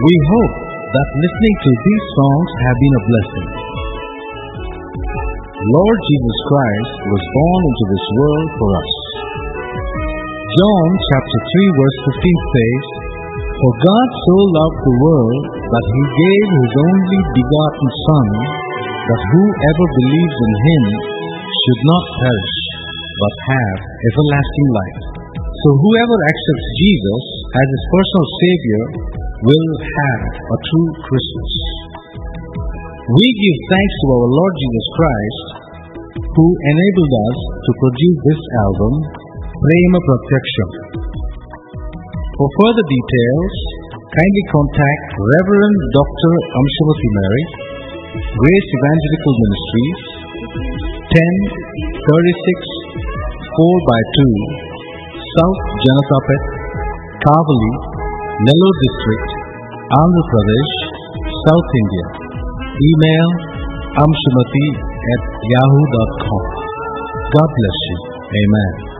We hope that listening to these songs have been a blessing. Lord Jesus Christ was born into this world for us. John chapter 3 verse 15 says, "For God so loved the world that He gave His only begotten Son, that whoever believes in Him should not perish, but have everlasting life." So whoever accepts Jesus as his personal Savior will have a true Christmas. We give thanks to our Lord Jesus Christ, who enabled us to produce this album, Prema Pratyaksham. For further details, kindly contact Reverend Dr. Amshavati Mary, Grace Evangelical Ministries, 1036 4x2, South Janatapet, Kavali, Nellore District, Andhra Pradesh, South India. Email amshamati@yahoo.com. God bless you. Amen.